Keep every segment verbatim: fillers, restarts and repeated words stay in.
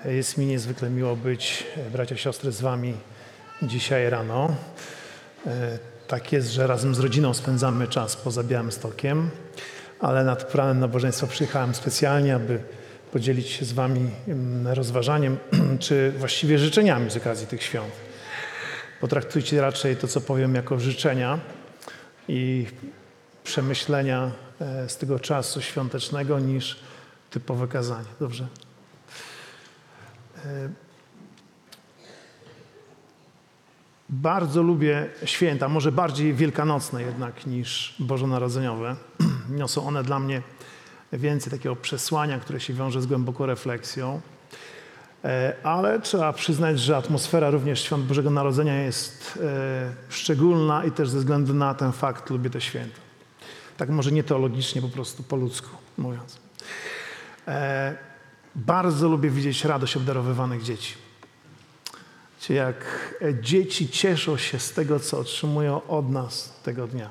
Jest mi niezwykle miło być, bracia, siostry, z wami dzisiaj rano. Tak jest, że razem z rodziną spędzamy czas poza Białymstokiem, ale nad planem nabożeństwa przyjechałem specjalnie, aby podzielić się z wami rozważaniem, czy właściwie życzeniami z okazji tych świąt. Potraktujcie raczej to, co powiem, jako życzenia i przemyślenia z tego czasu świątecznego niż typowe kazanie. Dobrze? Bardzo lubię święta, może bardziej wielkanocne jednak niż bożonarodzeniowe. Niosą one dla mnie więcej takiego przesłania, które się wiąże z głęboką refleksją. Ale trzeba przyznać, że atmosfera również świąt Bożego Narodzenia jest szczególna i też ze względu na ten fakt lubię te święta. Tak może nie teologicznie, po prostu po ludzku mówiąc. Bardzo lubię widzieć radość obdarowywanych dzieci. Jak dzieci cieszą się z tego, co otrzymują od nas tego dnia.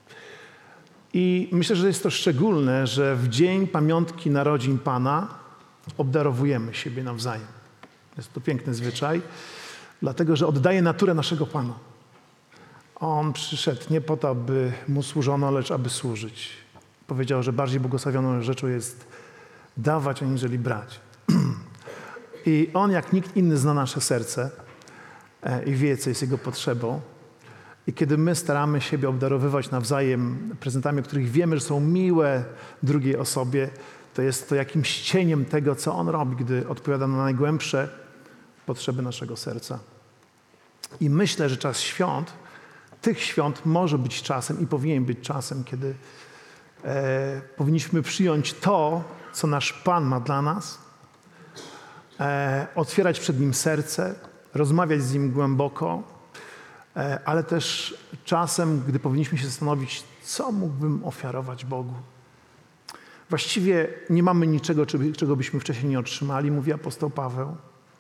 I myślę, że jest to szczególne, że w dzień pamiątki narodzin Pana obdarowujemy siebie nawzajem. Jest to piękny zwyczaj, dlatego że oddaje naturę naszego Pana. On przyszedł nie po to, aby Mu służono, lecz aby służyć. Powiedział, że bardziej błogosławioną rzeczą jest dawać, aniżeli brać. I On, jak nikt inny, zna nasze serce i wie, co jest Jego potrzebą. I kiedy my staramy siebie obdarowywać nawzajem prezentami, o których wiemy, że są miłe drugiej osobie, to jest to jakimś cieniem tego, co On robi, gdy odpowiada na najgłębsze potrzeby naszego serca. I myślę, że czas świąt, tych świąt może być czasem i powinien być czasem, kiedy e, powinniśmy przyjąć to, co nasz Pan ma dla nas, e, otwierać przed Nim serce, rozmawiać z Nim głęboko, e, ale też czasem, gdy powinniśmy się zastanowić, co mógłbym ofiarować Bogu. Właściwie nie mamy niczego, czego byśmy wcześniej nie otrzymali, mówi apostoł Paweł.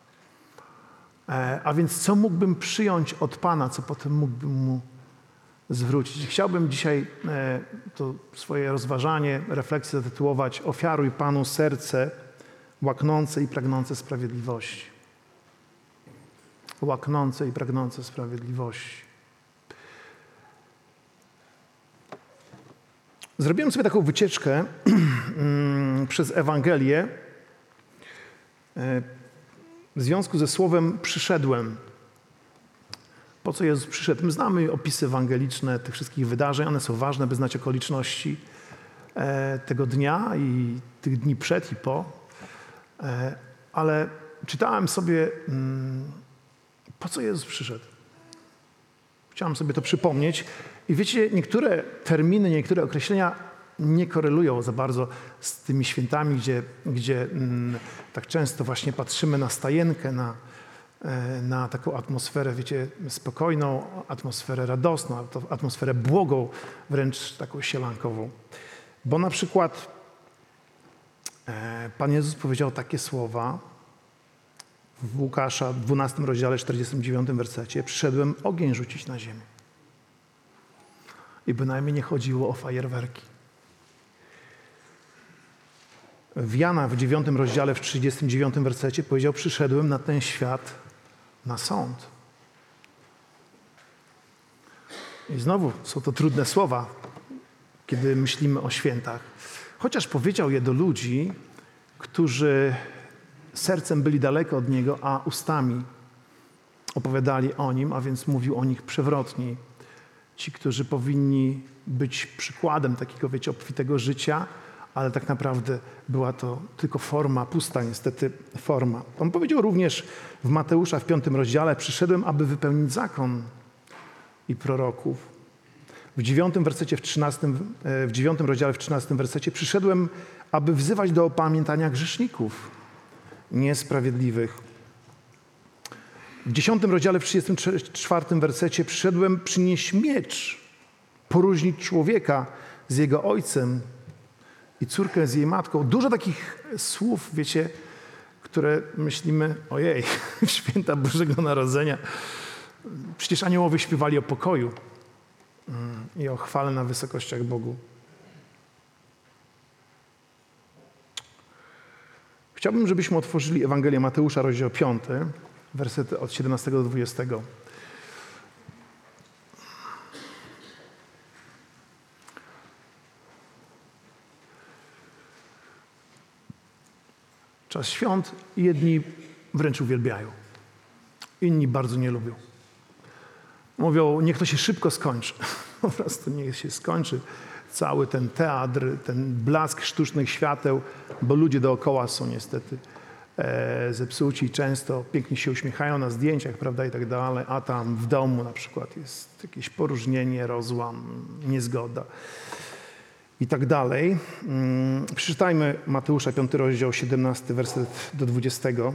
E, a więc co mógłbym przyjąć od Pana, co potem mógłbym Mu zwrócić. Chciałbym dzisiaj e, to swoje rozważanie, refleksję zatytułować Ofiaruj Panu serce łaknące i pragnące sprawiedliwości. Łaknące i pragnące sprawiedliwości. Zrobiłem sobie taką wycieczkę przez Ewangelię w związku ze słowem przyszedłem. Po co Jezus przyszedł? My znamy opisy ewangeliczne tych wszystkich wydarzeń. One są ważne, by znać okoliczności tego dnia i tych dni przed i po. Ale czytałem sobie, po co Jezus przyszedł. Chciałem sobie to przypomnieć. I wiecie, niektóre terminy, niektóre określenia nie korelują za bardzo z tymi świętami, gdzie, gdzie mm, tak często właśnie patrzymy na stajenkę, na, na taką atmosferę, wiecie, spokojną, atmosferę radosną, atmosferę błogą, wręcz taką sielankową. Bo na przykład e, Pan Jezus powiedział takie słowa w Łukasza dwunastym rozdziale, czterdziestym dziewiątym wersecie. Przyszedłem ogień rzucić na ziemię. I bynajmniej nie chodziło o fajerwerki. W Jana w dziewiątym rozdziale, w trzydziestym dziewiątym wersecie powiedział, przyszedłem na ten świat na sąd. I znowu są to trudne słowa, kiedy myślimy o świętach. Chociaż powiedział je do ludzi, którzy sercem byli daleko od Niego, a ustami opowiadali o Nim, a więc mówił o nich przewrotnie. Ci, którzy powinni być przykładem takiego, wiecie, obfitego życia, ale tak naprawdę była to tylko forma, pusta niestety forma. On powiedział również w Mateusza w piątym rozdziale, przyszedłem, aby wypełnić zakon i proroków. W dziewiątym wersecie, w trzynastym, w dziewiątym rozdziale, w trzynastym wersecie, przyszedłem, aby wzywać do opamiętania grzeszników niesprawiedliwych. W dziesiątym rozdziale, w trzydziestym czwartym wersecie, przyszedłem przynieść miecz, poróżnić człowieka z jego ojcem i córkę z jej matką. Dużo takich słów, wiecie, które myślimy, ojej, święta Bożego Narodzenia. Przecież aniołowie śpiewali o pokoju i o chwale na wysokościach Bogu. Chciałbym, żebyśmy otworzyli Ewangelię Mateusza, rozdział piąty, wersety od siedemnastego do dwudziestego. Czas świąt jedni wręcz uwielbiają, inni bardzo nie lubią. Mówią, niech to się szybko skończy. Po prostu niech się skończy cały ten teatr, ten blask sztucznych świateł, bo ludzie dookoła są niestety e, zepsuci, często pięknie się uśmiechają na zdjęciach, prawda, i tak dalej, a tam w domu na przykład jest jakieś poróżnienie, rozłam, niezgoda i tak dalej. Hmm, przeczytajmy Mateusza, piąty rozdział, siedemnasty werset do dwudziestego.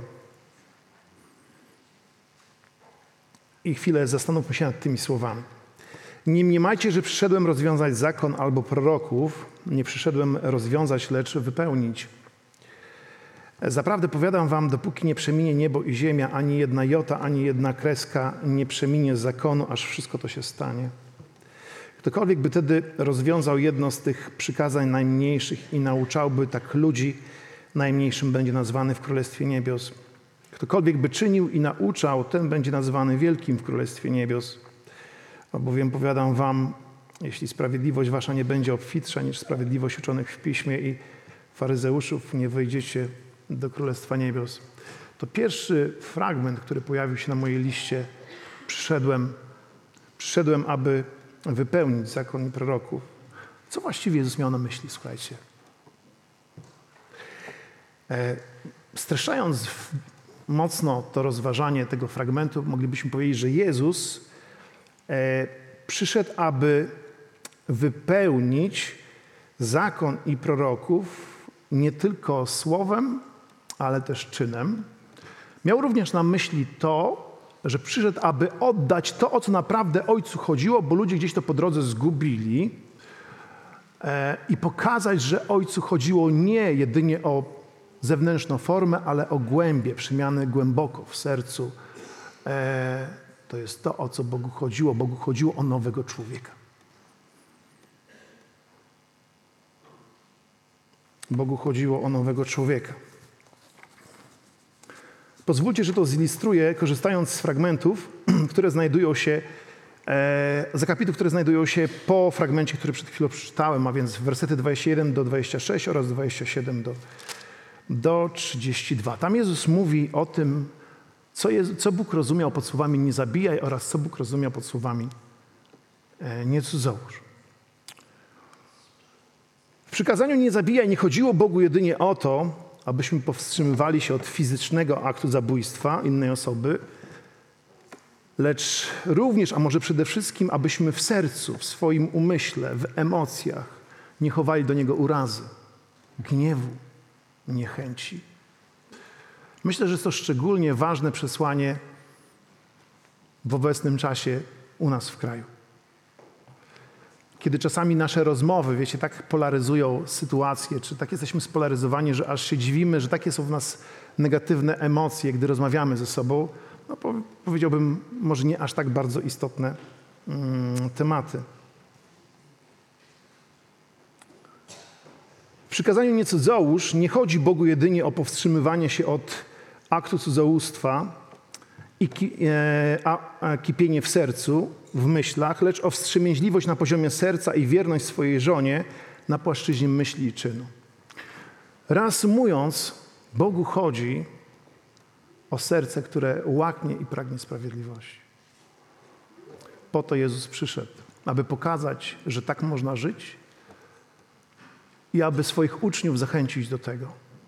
I chwilę zastanówmy się nad tymi słowami. Nie mniemajcie, że przyszedłem rozwiązać zakon albo proroków. Nie przyszedłem rozwiązać, lecz wypełnić. Zaprawdę powiadam wam, dopóki nie przeminie niebo i ziemia, ani jedna jota, ani jedna kreska nie przeminie z zakonu, aż wszystko to się stanie. Ktokolwiek by tedy rozwiązał jedno z tych przykazań najmniejszych i nauczałby tak ludzi, najmniejszym będzie nazwany w Królestwie Niebios. Ktokolwiek by czynił i nauczał, ten będzie nazwany wielkim w Królestwie Niebios. Albowiem powiadam wam, jeśli sprawiedliwość wasza nie będzie obfitsza niż sprawiedliwość uczonych w Piśmie i faryzeuszów, nie wejdziecie do Królestwa Niebios. To pierwszy fragment, który pojawił się na mojej liście. Przyszedłem, przyszedłem, aby wypełnić zakon i proroków. Co właściwie Jezus miał na myśli, słuchajcie? E, streszczając mocno to rozważanie tego fragmentu, moglibyśmy powiedzieć, że Jezus e, przyszedł, aby wypełnić zakon i proroków nie tylko słowem, ale też czynem. Miał również na myśli to, że przyszedł, aby oddać to, o co naprawdę Ojcu chodziło, bo ludzie gdzieś to po drodze zgubili e, i pokazać, że Ojcu chodziło nie jedynie o zewnętrzną formę, ale o głębię, przemiany głęboko w sercu. E, to jest to, o co Bogu chodziło. Bogu chodziło o nowego człowieka. Bogu chodziło o nowego człowieka. Pozwólcie, że to zilustruję, korzystając z fragmentów, które znajdują się, e, z akapitów, które znajdują się po fragmencie, który przed chwilą przeczytałem, a więc wersety dwadzieścia jeden do dwudziestego szóstego oraz dwadzieścia siedem do, do trzydziestego drugiego. Tam Jezus mówi o tym, co, jest, co Bóg rozumiał pod słowami nie zabijaj oraz co Bóg rozumiał pod słowami e, nie cudzołóż. W przykazaniu nie zabijaj nie chodziło Bogu jedynie o to, abyśmy powstrzymywali się od fizycznego aktu zabójstwa innej osoby, lecz również, a może przede wszystkim, abyśmy w sercu, w swoim umyśle, w emocjach nie chowali do niego urazy, gniewu, niechęci. Myślę, że jest to szczególnie ważne przesłanie w obecnym czasie u nas w kraju. Kiedy czasami nasze rozmowy, wiecie, tak polaryzują sytuację, czy tak jesteśmy spolaryzowani, że aż się dziwimy, że takie są w nas negatywne emocje, gdy rozmawiamy ze sobą, no powiedziałbym, może nie aż tak bardzo istotne mm, tematy. W przykazaniu nie cudzołóż nie chodzi Bogu jedynie o powstrzymywanie się od aktu cudzołóstwa i ki, e, a, a kipienie w sercu, w myślach, lecz o wstrzemięźliwość na poziomie serca i wierność swojej żonie na płaszczyźnie myśli i czynu. Reasumując, Bogu chodzi o serce, które łaknie i pragnie sprawiedliwości. Po to Jezus przyszedł, aby pokazać, że tak można żyć i aby swoich uczniów zachęcić do tego.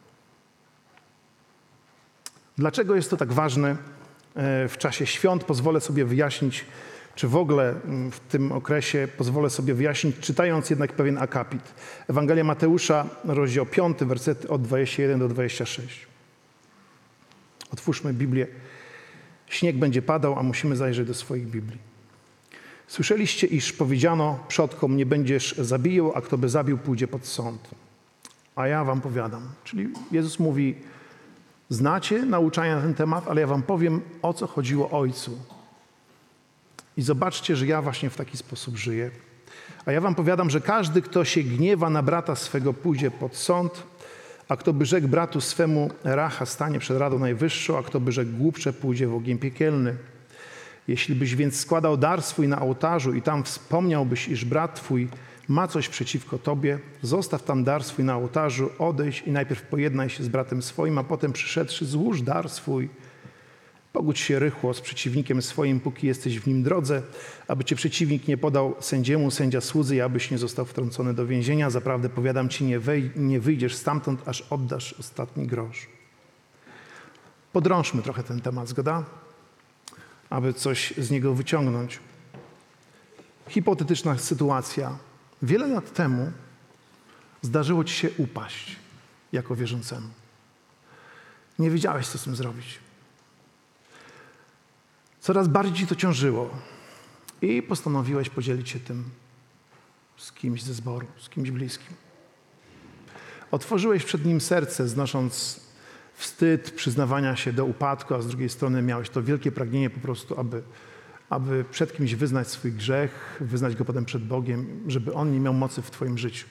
Dlaczego jest to tak ważne w czasie świąt? Pozwolę sobie wyjaśnić, czy w ogóle w tym okresie pozwolę sobie wyjaśnić, czytając jednak pewien akapit. Ewangelia Mateusza, rozdział piąty, wersety od dwudziestego pierwszego do dwudziestego szóstego. Otwórzmy Biblię. Śnieg będzie padał, a musimy zajrzeć do swoich Biblii. Słyszeliście, iż powiedziano przodkom, nie będziesz zabijał, a kto by zabił, pójdzie pod sąd. A ja wam powiadam. Czyli Jezus mówi, znacie nauczania na ten temat, ale ja wam powiem, o co chodziło Ojcu. I zobaczcie, że ja właśnie w taki sposób żyję. A ja wam powiadam, że każdy, kto się gniewa na brata swego, pójdzie pod sąd, A kto by rzekł bratu swemu racha, stanie przed Radą Najwyższą, a kto by rzekł głupcze, pójdzie w ogień piekielny. Jeśli byś więc składał dar swój na ołtarzu i tam wspomniałbyś, iż brat twój ma coś przeciwko tobie, zostaw tam dar swój na ołtarzu, odejdź i najpierw pojednaj się z bratem swoim, a potem przyszedłszy złóż dar swój. Pogódź się rychło z przeciwnikiem swoim, póki jesteś w nim drodze, aby cię przeciwnik nie podał sędziemu, sędzia słudzy i abyś nie został wtrącony do więzienia. Zaprawdę powiadam ci, nie, wej- nie wyjdziesz stamtąd, aż oddasz ostatni grosz. Podrążmy trochę ten temat, zgoda? Aby coś z niego wyciągnąć. Hipotetyczna sytuacja. Wiele lat temu zdarzyło ci się upaść jako wierzącemu. Nie wiedziałeś, co z tym zrobić. Coraz bardziej ci to ciążyło i postanowiłeś podzielić się tym z kimś ze zboru, z kimś bliskim. Otworzyłeś przed nim serce, znosząc wstyd przyznawania się do upadku, a z drugiej strony miałeś to wielkie pragnienie po prostu, aby, aby przed kimś wyznać swój grzech, wyznać go potem przed Bogiem, żeby on nie miał mocy w twoim życiu.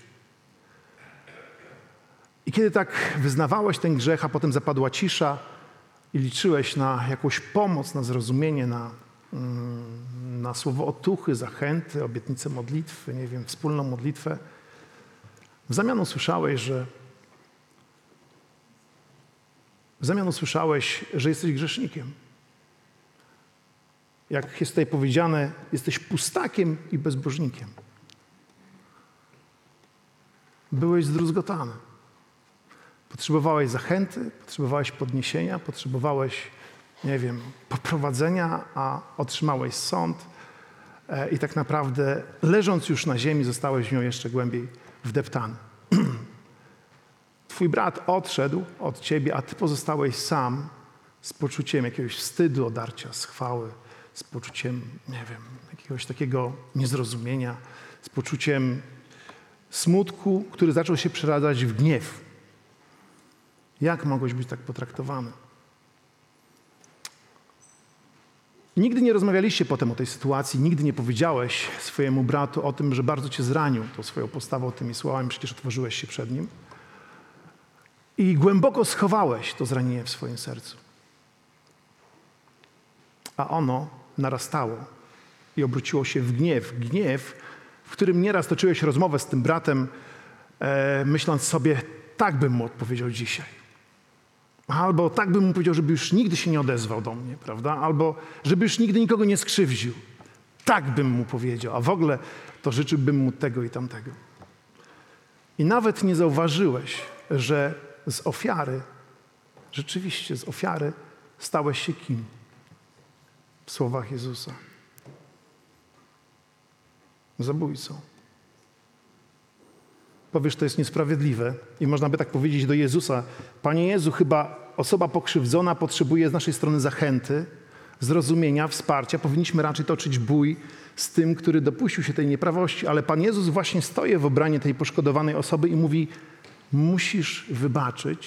I kiedy tak wyznawałeś ten grzech, a potem zapadła cisza i liczyłeś na jakąś pomoc, na zrozumienie, na, na słowo otuchy, zachęty, obietnicę modlitwy, nie wiem, wspólną modlitwę, w zamian usłyszałeś, że w zamian usłyszałeś, że jesteś grzesznikiem. Jak jest tutaj powiedziane, jesteś pustakiem i bezbożnikiem. Byłeś zdruzgotany. Potrzebowałeś zachęty, potrzebowałeś podniesienia, potrzebowałeś, nie wiem, poprowadzenia, a otrzymałeś sąd i tak naprawdę leżąc już na ziemi zostałeś w nią jeszcze głębiej wdeptany. Twój brat odszedł od ciebie, a ty pozostałeś sam z poczuciem jakiegoś wstydu, odarcia z chwały, z poczuciem, nie wiem, jakiegoś takiego niezrozumienia, z poczuciem smutku, który zaczął się przeradzać w gniew. Jak mogłeś być tak potraktowany? Nigdy nie rozmawialiście potem o tej sytuacji, nigdy nie powiedziałeś swojemu bratu o tym, że bardzo cię zranił tą swoją postawą, tymi słowami, przecież otworzyłeś się przed nim. I głęboko schowałeś to zranienie w swoim sercu. A ono narastało i obróciło się w gniew. Gniew, w którym nieraz toczyłeś rozmowę z tym bratem, e, myśląc sobie, tak bym mu odpowiedział dzisiaj. Albo tak bym mu powiedział, żeby już nigdy się nie odezwał do mnie, prawda? Albo żeby już nigdy nikogo nie skrzywdził. Tak bym mu powiedział, a w ogóle to życzyłbym mu tego i tamtego. I nawet nie zauważyłeś, że z ofiary, rzeczywiście z ofiary stałeś się kim? W słowach Jezusa. Zabójcą. Powiesz, to jest niesprawiedliwe i można by tak powiedzieć do Jezusa: Panie Jezu, chyba osoba pokrzywdzona potrzebuje z naszej strony zachęty, zrozumienia, wsparcia. Powinniśmy raczej toczyć bój z tym, który dopuścił się tej nieprawości, ale Pan Jezus właśnie stoi w obronie tej poszkodowanej osoby i mówi: musisz wybaczyć,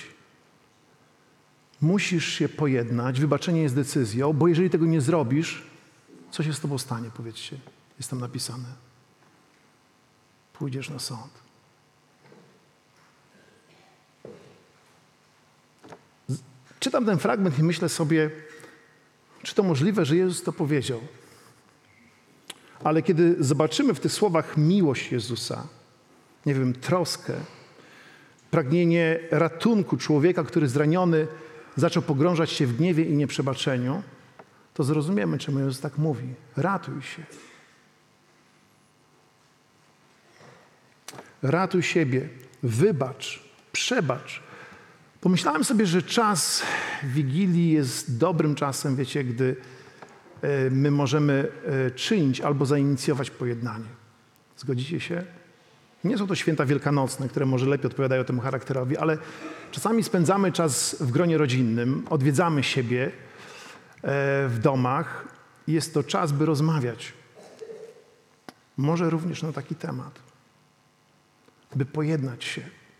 musisz się pojednać, wybaczenie jest decyzją, bo jeżeli tego nie zrobisz, co się z tobą stanie, powiedzcie, jest tam napisane. Pójdziesz na sąd. Czytam ten fragment i myślę sobie, czy to możliwe, że Jezus to powiedział. Ale kiedy zobaczymy w tych słowach miłość Jezusa, nie wiem, troskę, pragnienie ratunku człowieka, który zraniony zaczął pogrążać się w gniewie i nieprzebaczeniu, to zrozumiemy, czemu Jezus tak mówi. Ratuj się. Ratuj siebie, wybacz, przebacz. Pomyślałem sobie, że czas Wigilii jest dobrym czasem, wiecie, gdy my możemy czynić albo zainicjować pojednanie. Zgodzicie się? Nie są to święta wielkanocne, które może lepiej odpowiadają temu charakterowi, ale czasami spędzamy czas w gronie rodzinnym, odwiedzamy siebie w domach i jest to czas, by rozmawiać. Może również na taki temat. By pojednać się.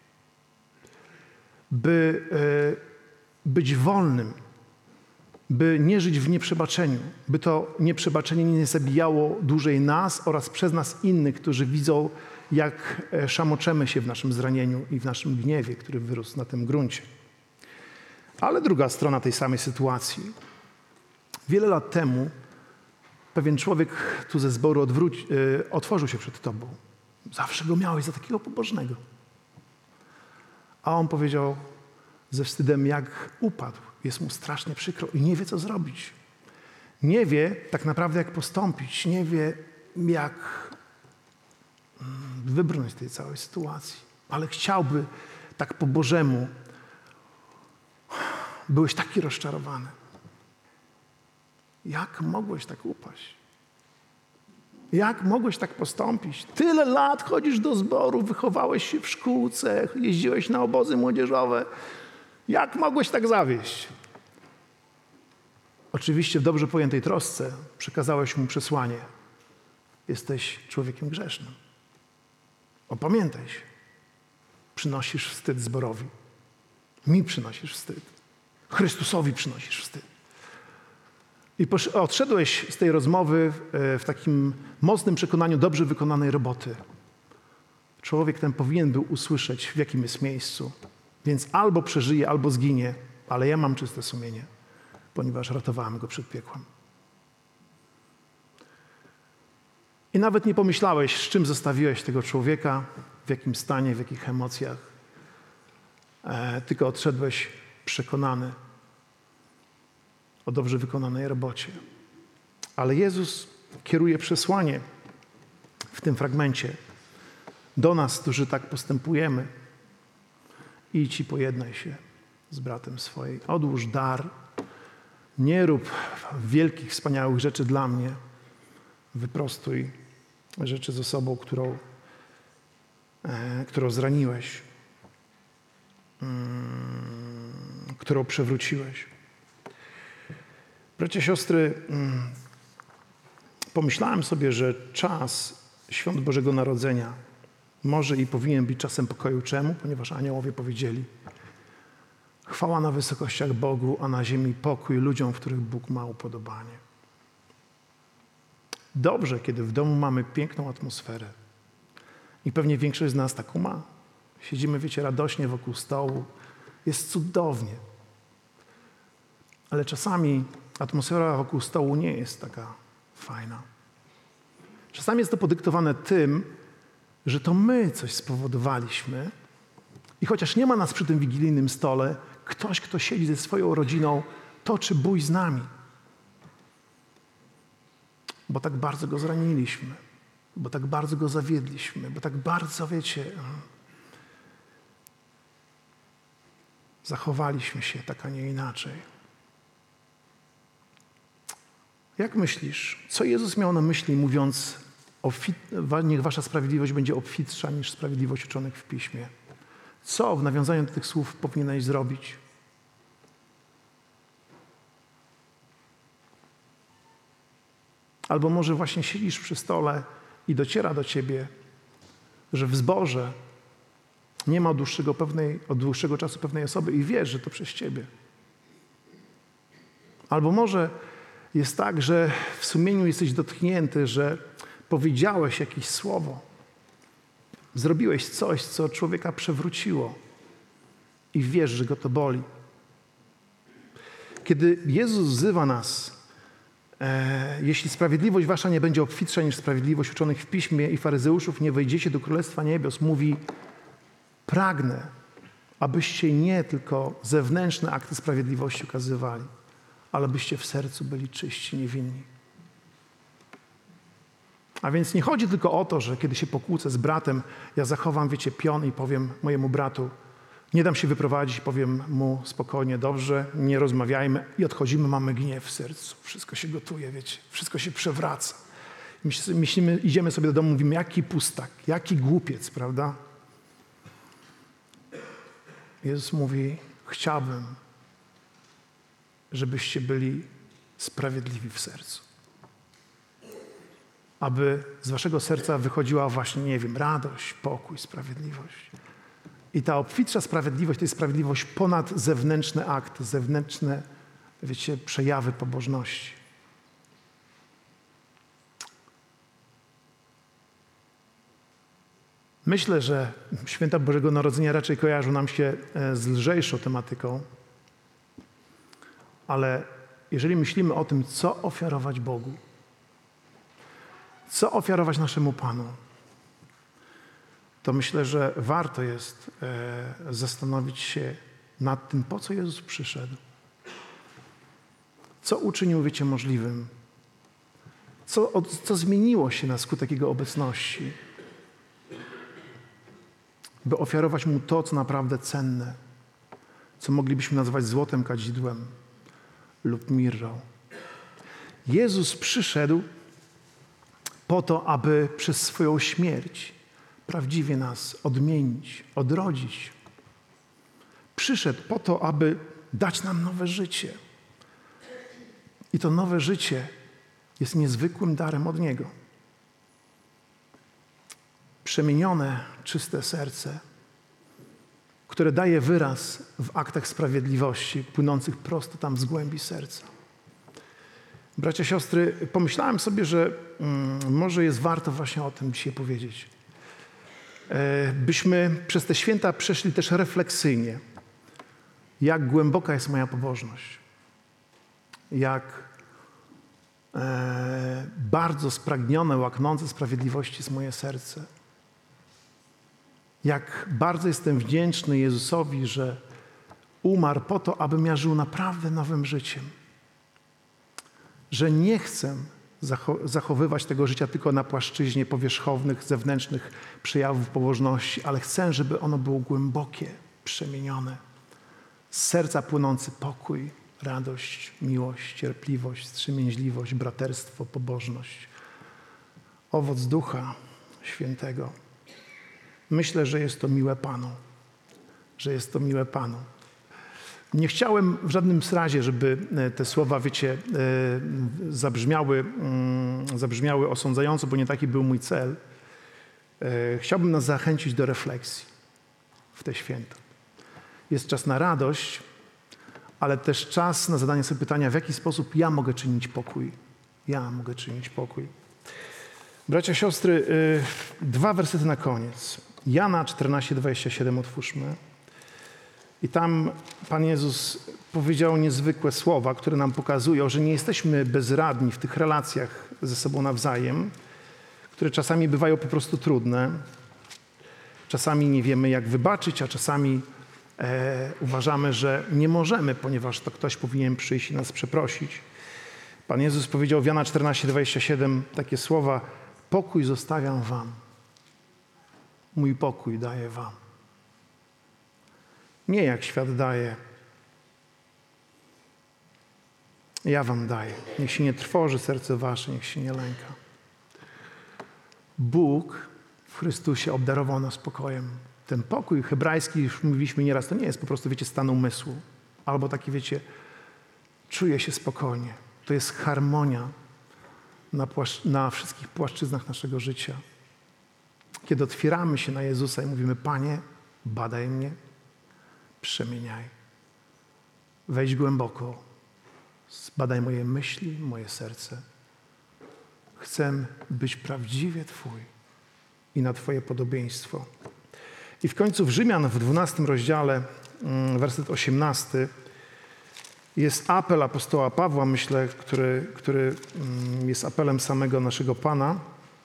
By być wolnym. By nie żyć w nieprzebaczeniu. By to nieprzebaczenie nie zabijało dłużej nas oraz przez nas innych, którzy widzą jak szamoczemy się w naszym zranieniu i w naszym gniewie, który wyrósł na tym gruncie. Ale druga strona tej samej sytuacji. Wiele lat temu pewien człowiek tu ze zboru odwróci, yy, otworzył się przed tobą. Zawsze go miałeś za takiego pobożnego. A on powiedział ze wstydem, jak upadł. Jest mu strasznie przykro i nie wie, co zrobić. Nie wie tak naprawdę, jak postąpić. Nie wie, jak wybrnąć z tej całej sytuacji. Ale chciałby tak po Bożemu. Byłeś taki rozczarowany. Jak mogłeś tak upaść? Jak mogłeś tak postąpić? Tyle lat chodzisz do zboru, wychowałeś się w szkółce, jeździłeś na obozy młodzieżowe. Jak mogłeś tak zawieść? Oczywiście w dobrze pojętej trosce przekazałeś mu przesłanie. Jesteś człowiekiem grzesznym. Opamiętaj się. Przynosisz wstyd zborowi. Mi przynosisz wstyd. Chrystusowi przynosisz wstyd. I odszedłeś z tej rozmowy w takim mocnym przekonaniu dobrze wykonanej roboty. Człowiek ten powinien był usłyszeć, w jakim jest miejscu. Więc albo przeżyje, albo zginie, ale ja mam czyste sumienie, ponieważ ratowałem go przed piekłem. I nawet nie pomyślałeś, z czym zostawiłeś tego człowieka, w jakim stanie, w jakich emocjach. E, tylko odszedłeś przekonany o dobrze wykonanej robocie. Ale Jezus kieruje przesłanie w tym fragmencie do nas, którzy tak postępujemy. Idź i pojednaj się z bratem swoim. Odłóż dar. Nie rób wielkich, wspaniałych rzeczy dla mnie. Wyprostuj rzeczy z osobą, którą, e, którą zraniłeś, mm, którą przewróciłeś. Bracia, siostry, mm, pomyślałem sobie, że czas Świąt Bożego Narodzenia może i powinien być czasem pokoju. Czemu? Ponieważ aniołowie powiedzieli: chwała na wysokościach Bogu, a na ziemi pokój ludziom, w których Bóg ma upodobanie. Dobrze, kiedy w domu mamy piękną atmosferę. I pewnie większość z nas taką ma. Siedzimy, wiecie, radośnie wokół stołu. Jest cudownie. Ale czasami atmosfera wokół stołu nie jest taka fajna. Czasami jest to podyktowane tym, że to my coś spowodowaliśmy i chociaż nie ma nas przy tym wigilijnym stole, ktoś, kto siedzi ze swoją rodziną, toczy bój z nami. Bo tak bardzo go zraniliśmy, bo tak bardzo go zawiedliśmy, bo tak bardzo, wiecie, zachowaliśmy się tak, a nie inaczej. Jak myślisz, co Jezus miał na myśli, mówiąc, niech wasza sprawiedliwość będzie obfitsza niż sprawiedliwość uczonych w Piśmie? Co w nawiązaniu do tych słów powinieneś zrobić? Albo może właśnie siedzisz przy stole i dociera do ciebie, że w zborze nie ma od dłuższego, pewnej, od dłuższego czasu pewnej osoby i wiesz, że to przez ciebie. Albo może jest tak, że w sumieniu jesteś dotknięty, że powiedziałeś jakieś słowo, zrobiłeś coś, co człowieka przewróciło i wiesz, że go to boli. Kiedy Jezus wzywa nas, e, jeśli sprawiedliwość wasza nie będzie obfitsza niż sprawiedliwość uczonych w Piśmie i faryzeuszów, nie wejdziecie do Królestwa Niebios, mówi: pragnę, abyście nie tylko zewnętrzne akty sprawiedliwości okazywali, ale byście w sercu byli czyści, niewinni. A więc nie chodzi tylko o to, że kiedy się pokłócę z bratem, ja zachowam, wiecie, pion i powiem mojemu bratu, nie dam się wyprowadzić, powiem mu spokojnie, dobrze, nie rozmawiajmy i odchodzimy, mamy gniew w sercu. Wszystko się gotuje, wiecie, wszystko się przewraca. Myślimy, idziemy sobie do domu, mówimy, jaki pustak, jaki głupiec, prawda? Jezus mówi: chciałbym, żebyście byli sprawiedliwi w sercu. Aby z waszego serca wychodziła właśnie, nie wiem, radość, pokój, sprawiedliwość. I ta obfitsza sprawiedliwość to jest sprawiedliwość ponad zewnętrzne akty, zewnętrzne, wiecie, przejawy pobożności. Myślę, że święta Bożego Narodzenia raczej kojarzą nam się z lżejszą tematyką, ale jeżeli myślimy o tym, co ofiarować Bogu, co ofiarować naszemu Panu, to myślę, że warto jest e, zastanowić się nad tym, po co Jezus przyszedł. Co uczynił, wiecie, możliwym? Co, od, co zmieniło się na skutek Jego obecności? By ofiarować Mu to, co naprawdę cenne, co moglibyśmy nazwać złotem kadzidłem lub mirrą. Jezus przyszedł po to, aby przez swoją śmierć prawdziwie nas odmienić, odrodzić. Przyszedł po to, aby dać nam nowe życie. I to nowe życie jest niezwykłym darem od Niego. Przemienione, czyste serce, które daje wyraz w aktach sprawiedliwości płynących prosto tam z głębi serca. Bracia, siostry, pomyślałem sobie, że mm, może jest warto właśnie o tym dzisiaj powiedzieć. E, byśmy przez te święta przeszli też refleksyjnie, jak głęboka jest moja pobożność, jak e, bardzo spragnione, łaknące sprawiedliwości jest moje serce. Jak bardzo jestem wdzięczny Jezusowi, że umarł po to, abym ja żył naprawdę nowym życiem. Że nie chcę zachowywać tego życia tylko na płaszczyźnie powierzchownych, zewnętrznych przejawów pobożności, ale chcę, żeby ono było głębokie, przemienione. Z serca płynący pokój, radość, miłość, cierpliwość, wstrzemięźliwość, braterstwo, pobożność. Owoc Ducha Świętego. Myślę, że jest to miłe Panu. Że jest to miłe Panu. Nie chciałem w żadnym razie, żeby te słowa, wiecie, zabrzmiały, zabrzmiały osądzająco, bo nie taki był mój cel. Chciałbym nas zachęcić do refleksji w te święta. Jest czas na radość, ale też czas na zadanie sobie pytania, w jaki sposób ja mogę czynić pokój. Ja mogę czynić pokój. Bracia, siostry, dwa wersety na koniec. Jana czternaście, dwadzieścia siedem otwórzmy. I tam Pan Jezus powiedział niezwykłe słowa, które nam pokazują, że nie jesteśmy bezradni w tych relacjach ze sobą nawzajem, które czasami bywają po prostu trudne. Czasami nie wiemy, jak wybaczyć, a czasami e, uważamy, że nie możemy, ponieważ to ktoś powinien przyjść i nas przeprosić. Pan Jezus powiedział w Jana czternaście, dwadzieścia siedem takie słowa: pokój zostawiam wam, mój pokój daję wam. Nie jak świat daje. Ja wam daję. Niech się nie trwoży serce wasze, niech się nie lęka. Bóg w Chrystusie obdarował nas pokojem. Ten pokój hebrajski, już mówiliśmy nieraz, to nie jest po prostu, wiecie, stan umysłu. Albo taki, wiecie, czuję się spokojnie. To jest harmonia na, płaszcz- na wszystkich płaszczyznach naszego życia. Kiedy otwieramy się na Jezusa i mówimy: Panie, badaj mnie, przemieniaj. Wejdź głęboko. Zbadaj moje myśli, moje serce. Chcę być prawdziwie Twój i na Twoje podobieństwo. I w końcu w Rzymian w dwunastym rozdziale, werset osiemnasty, jest apel apostoła Pawła, myślę, który, który jest apelem samego naszego Pana.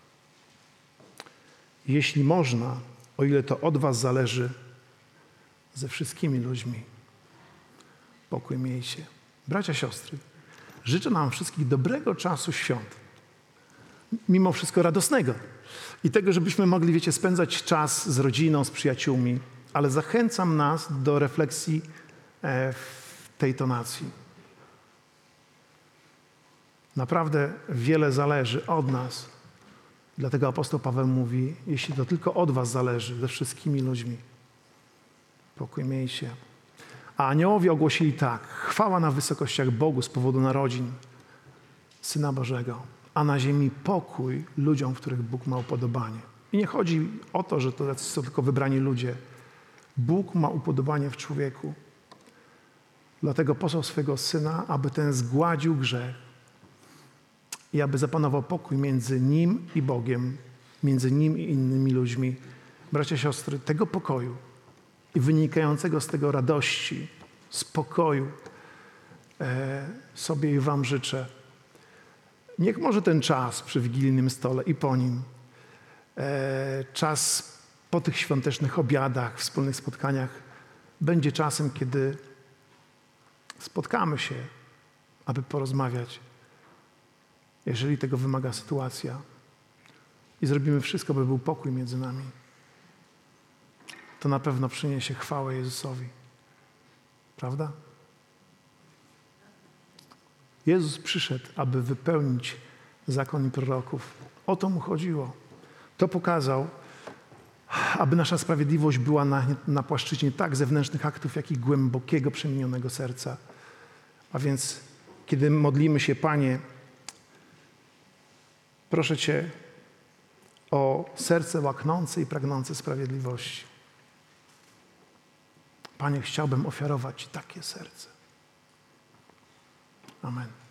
Jeśli można, o ile to od was zależy, ze wszystkimi ludźmi pokój miejcie. Bracia, siostry, życzę nam wszystkich dobrego czasu świąt. Mimo wszystko radosnego. I tego, żebyśmy mogli, wiecie, spędzać czas z rodziną, z przyjaciółmi. Ale zachęcam nas do refleksji w tej tonacji. Naprawdę wiele zależy od nas. Dlatego apostoł Paweł mówi: jeśli to tylko od was zależy, ze wszystkimi ludźmi, pokój miejcie. A aniołowie ogłosili tak: chwała na wysokościach Bogu z powodu narodzin Syna Bożego, a na ziemi pokój ludziom, w których Bóg ma upodobanie. I nie chodzi o to, że to są tylko wybrani ludzie. Bóg ma upodobanie w człowieku. Dlatego posłał swego Syna, aby ten zgładził grzech i aby zapanował pokój między Nim i Bogiem, między Nim i innymi ludźmi bracia, siostry, tego pokoju i wynikającego z tego radości, spokoju e, sobie i wam życzę. Niech może ten czas przy wigilijnym stole i po nim, e, czas po tych świątecznych obiadach, wspólnych spotkaniach będzie czasem, kiedy spotkamy się, aby porozmawiać, jeżeli tego wymaga sytuacja, i zrobimy wszystko, by był pokój między nami. To na pewno przyniesie chwałę Jezusowi. Prawda? Jezus przyszedł, aby wypełnić zakon i proroków. O to mu chodziło. To pokazał, aby nasza sprawiedliwość była na, na płaszczyźnie tak zewnętrznych aktów, jak i głębokiego, przemienionego serca. A więc, kiedy modlimy się, Panie, proszę Cię o serce łaknące i pragnące sprawiedliwości. Panie, chciałbym ofiarować Ci takie serce. Amen.